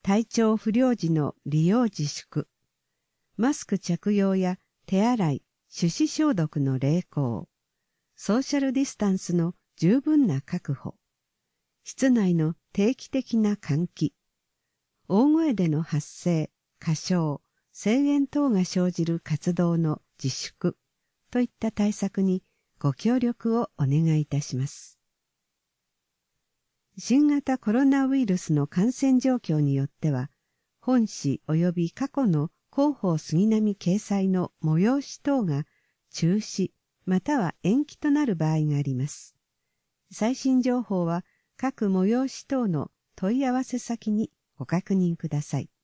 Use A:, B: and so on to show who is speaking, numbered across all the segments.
A: 体調不良時の利用自粛、マスク着用や手洗い、手指消毒の励行、ソーシャルディスタンスの十分な確保、室内の定期的な換気、大声での発声、歌唱、声援等が生じる活動の自粛といった対策にご協力をお願いいたします。新型コロナウイルスの感染状況によっては、本誌及び過去の広報杉並掲載の催し等が中止または延期となる場合があります。最新情報は各催し等の問い合わせ先にご確認ください。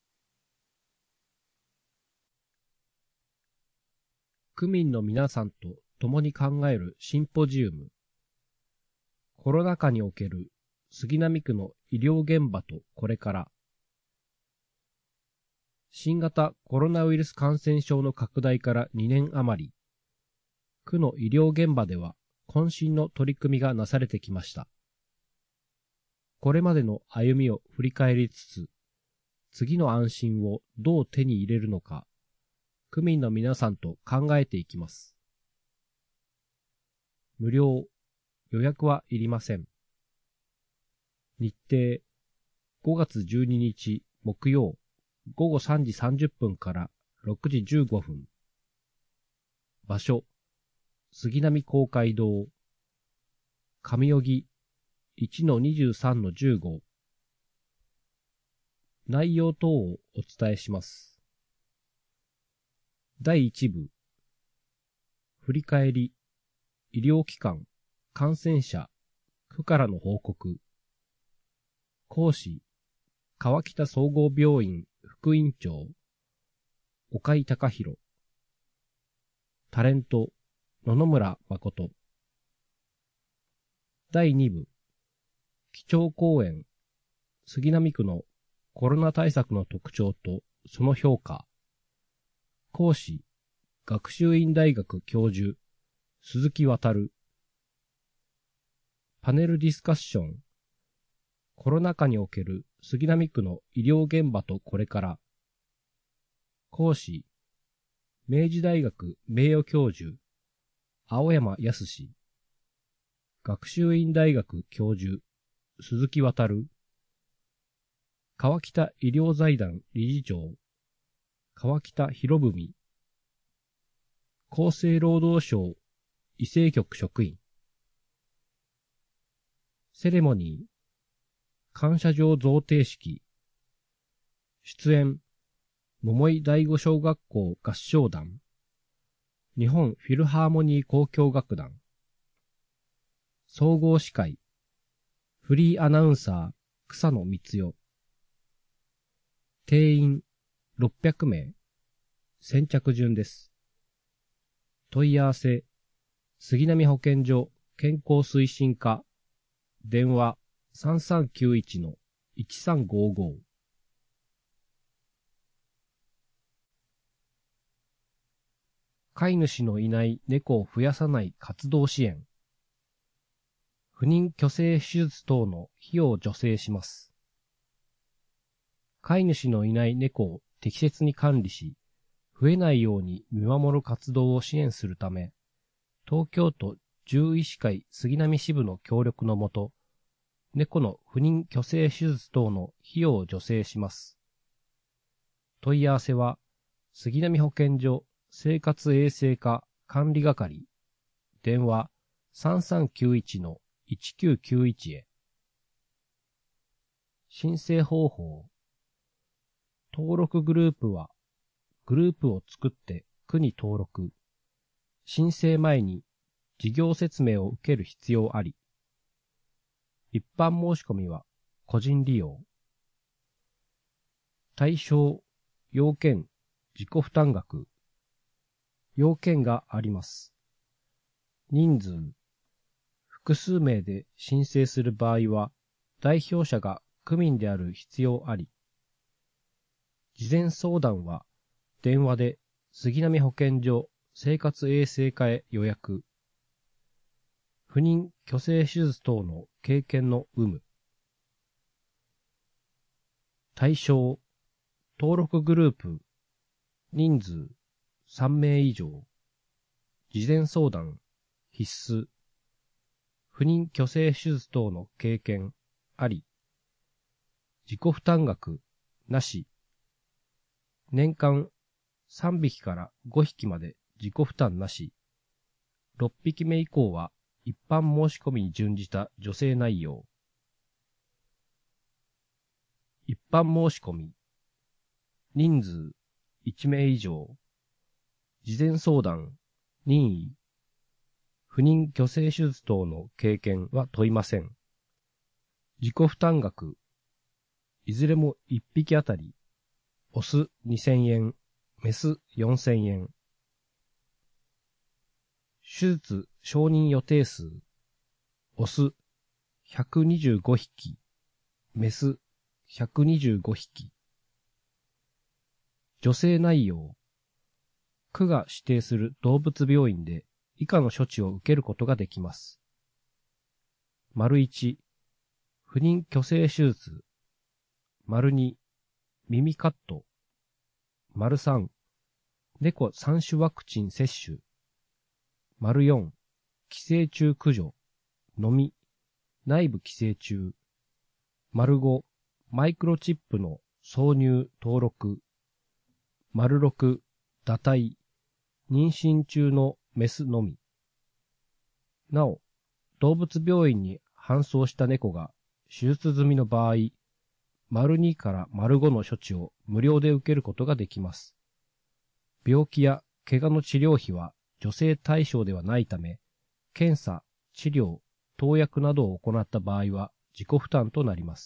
B: 区民の皆さんと共に考えるシンポジウム。コロナ禍における杉並区の医療現場とこれから。新型コロナウイルス感染症の拡大から2年余り、区の医療現場では渾身の取り組みがなされてきました。これまでの歩みを振り返りつつ、次の安心をどう手に入れるのか、区民の皆さんと考えていきます。無料、予約はいりません。日程、5月12日木曜午後3時30分から6時15分。場所、杉並公会堂、上荻 1-23-15。内容等をお伝えします。第1部、振り返り、医療機関、感染者、区からの報告。講師、川北総合病院副院長、岡井隆弘。タレント、野々村誠。第2部、基調講演、杉並区のコロナ対策の特徴とその評価。講師、学習院大学教授、鈴木渉。パネルディスカッション、コロナ禍における杉並区の医療現場とこれから。講師、明治大学名誉教授、青山康。学習院大学教授、鈴木渉。川北医療財団理事長、川北博文。厚生労働省医政局職員。セレモニー、感謝状贈呈式。出演、桃井第五小学校合唱団。日本フィルハーモニー交響楽団。総合司会、フリーアナウンサー、草野光代。定員、600名。先着順です。問い合わせ、杉並保健所健康推進課。電話、3391-1355。飼い主のいない猫を増やさない活動支援。不妊去勢手術等の費用を助成します。飼い主のいない猫を適切に管理し、増えないように見守る活動を支援するため、東京都獣医師会杉並支部の協力のもと、猫の不妊去勢手術等の費用を助成します。問い合わせは、杉並保健所生活衛生課管理係、電話 3391-1991 へ。申請方法。登録グループは、グループを作って区に登録。申請前に事業説明を受ける必要あり。一般申し込みは個人利用。対象、要件、自己負担額。要件があります。人数。複数名で申請する場合は、代表者が区民である必要あり。事前相談は、電話で杉並保健所生活衛生課へ予約。不妊去勢手術等の経験の有無。 対象、登録グループ、人数、3名以上、事前相談、必須、不妊去勢手術等の経験、あり、自己負担額、なし、年間3匹から5匹まで自己負担なし、6匹目以降は一般申し込みに準じた助成内容。一般申し込み、人数1名以上、事前相談、任意、不妊去勢手術等の経験は問いません。自己負担額、いずれも1匹あたり、オス2000円、メス4000円。手術承認予定数、オス125匹、メス125匹。助成内容、区が指定する動物病院で以下の処置を受けることができます。1、不妊去勢手術。2、耳カット。3、猫3種ワクチン接種。4、寄生虫駆除。のみ、内部寄生虫。5、マイクロチップの挿入登録。6、堕胎。妊娠中のメスのみ。なお、動物病院に搬送した猫が手術済みの場合、2から5の処置を無料で受けることができます。病気や怪我の治療費は助成対象ではないため、検査、治療、投薬などを行った場合は自己負担となります。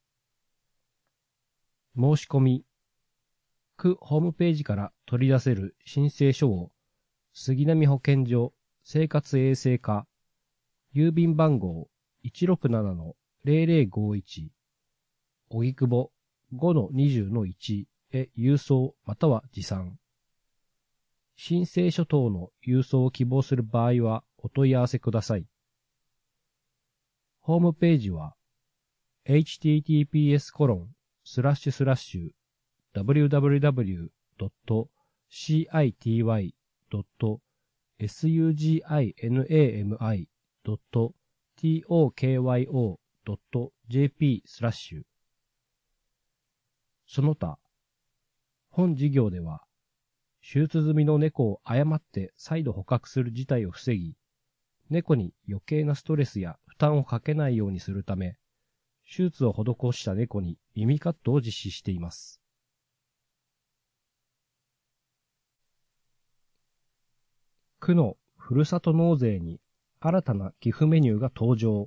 B: 申し込み、区ホームページから取り出せる申請書を、杉並保健所生活衛生課、郵便番号 167-0051、荻窪 5-20-1 へ郵送または持参。申請書等の郵送を希望する場合はお問い合わせください。ホームページは https://www.city.sugimai.tokyo.jp/ その他、本事業では、手術済みの猫を誤って再度捕獲する事態を防ぎ、猫に余計なストレスや負担をかけないようにするため、手術を施した猫に耳カットを実施しています。区のふるさと納税に新たな寄付メニューが登場。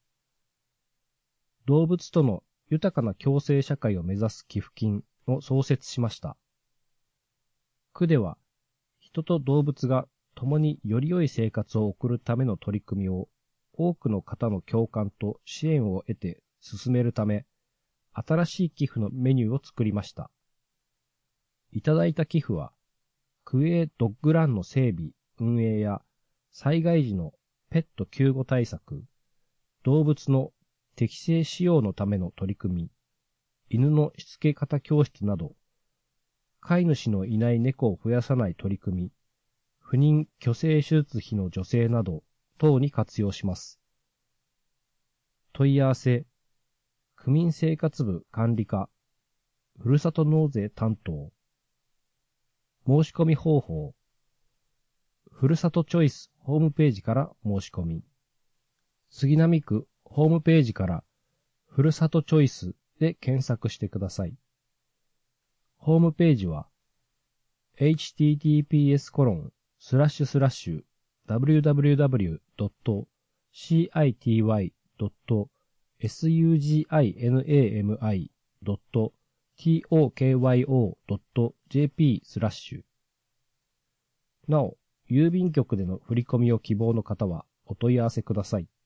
B: 動物との豊かな共生社会を目指す寄付金を創設しました。区では、人と動物が共により良い生活を送るための取り組みを多くの方の共感と支援を得て進めるため、新しい寄付のメニューを作りました。いただいた寄付は、区営ドッグランの整備、運営や災害時のペット救護対策、動物の適正使用のための取り組み、犬のしつけ方教室など、飼い主のいない猫を増やさない取り組み、不妊去勢手術費の助成など等に活用します。問い合わせ、区民生活部管理課、ふるさと納税担当。申し込み方法、ふるさとチョイスホームページから申し込み。杉並区ホームページからふるさとチョイスで検索してください。ホームページは https://www.city.sugimai.tokyo.jp/ なお、郵便局での振り込みを希望の方はお問い合わせください。